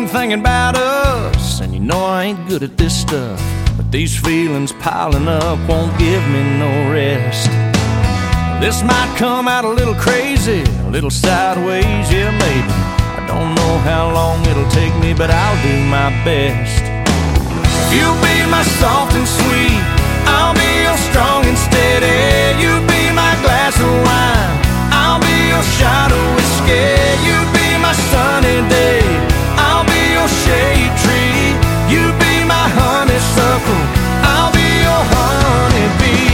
been thinking about us, and you know I ain't good at this stuff, but these feelings piling up won't give me no rest. This might come out a little crazy, a little sideways, yeah maybe. I don't know how long it'll take me, but I'll do my best. You'll be my soft and sweet, I'll be your strong and steady. You be my glass of wine, I'll be your shot of whiskey. You be my sunny day, I'll be your shade tree. You be my honeysuckle, I'll be your honeybee.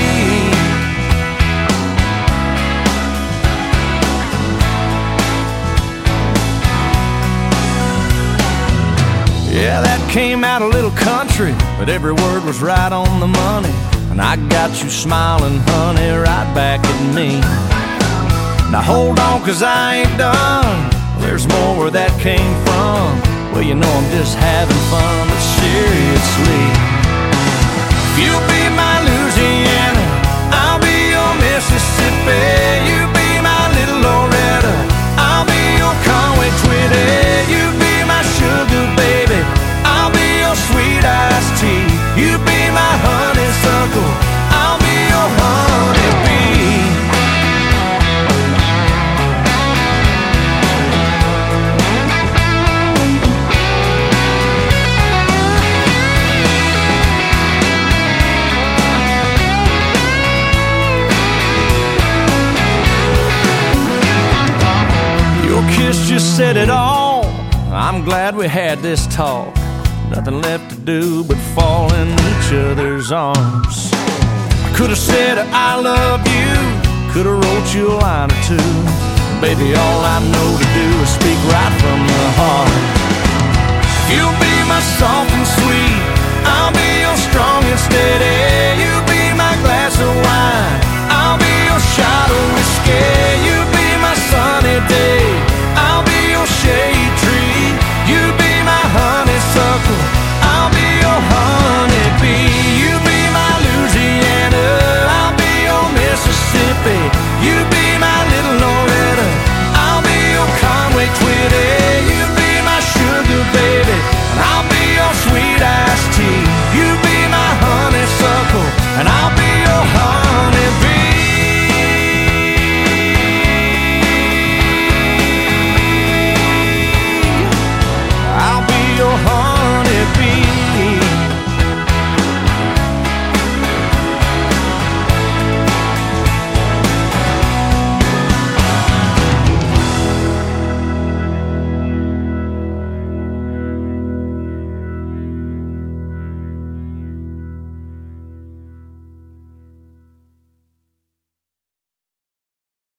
Yeah, that came out a little country, but every word was right on the money. And I got you smiling, honey, right back at me. Now hold on, 'cause I ain't done. There's more where that came from. Well, you know I'm just having fun, but seriously, you'll be my Louisiana, I'll be your Mississippi. You be my little Loretta, I'll be your Conway Twitty. You be my sugar baby, I'll be your sweet iced tea. You be my honeysuckle, I'll be your honeybee. Your kiss just said it all. I'm glad we had this talk. Nothing left to do but fall in each other's arms. I could have said I love you, could have wrote you a line or two. Baby, all I know to do is speak right from the heart. You'll be my soft and sweet, I'll be your strong and steady.